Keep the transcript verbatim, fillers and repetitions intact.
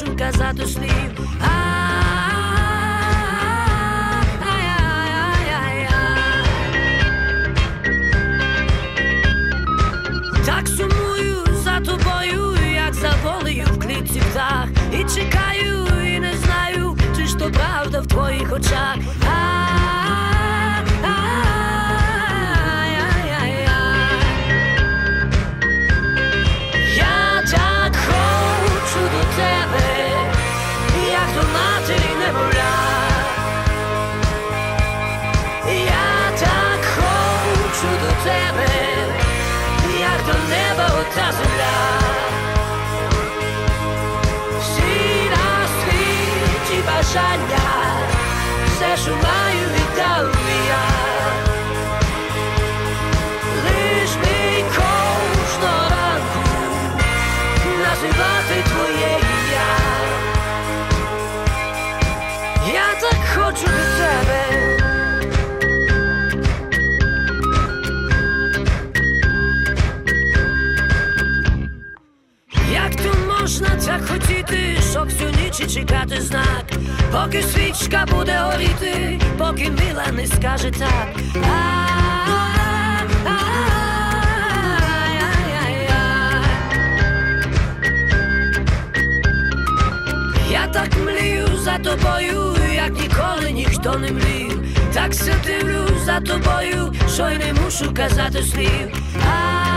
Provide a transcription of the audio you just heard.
мушу казати слів. Так сумую за тобою, як за волею в клітці птах. І чекаю, і не знаю, чи ж то правда в твоїх очах. Я так хочу до тебе, як до матері немовля. Я так хочу до тебе, як до неба ота земля. Всі на світі бажання, все, що маю, віддав я. Лиш мій кожного ранку називати твоє ім'я. Я так хочу до тебе. Можна так хотіти, щоб всю ніч чекати знак, поки свічка буде горіти, поки мила не скаже так. Я так мрію за тобою, як ніколи ніхто не мрів. Так все дивлюсь за тобою, що й не мушу казати слів.